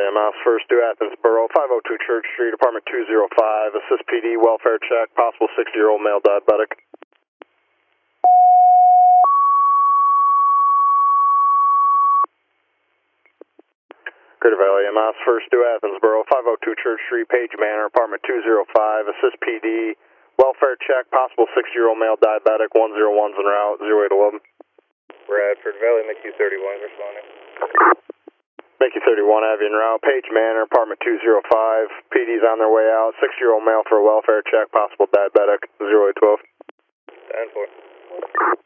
EMS, first due Athens Borough, 502 Church Street, apartment 205, assist PD, welfare check, possible 60-year-old male diabetic. Greater Valley EMS, first due Athens Borough, 502 Church Street, Page Manor, apartment 205, assist PD, welfare check, possible 60-year-old male diabetic, 101's en route, 0811. Bradford Valley, McHugh 31 responding. McHugh 31, Avian route, Page Manor, apartment 205, PD's on their way out, 60-year-old male for a welfare check, possible diabetic, 0812. 10-4.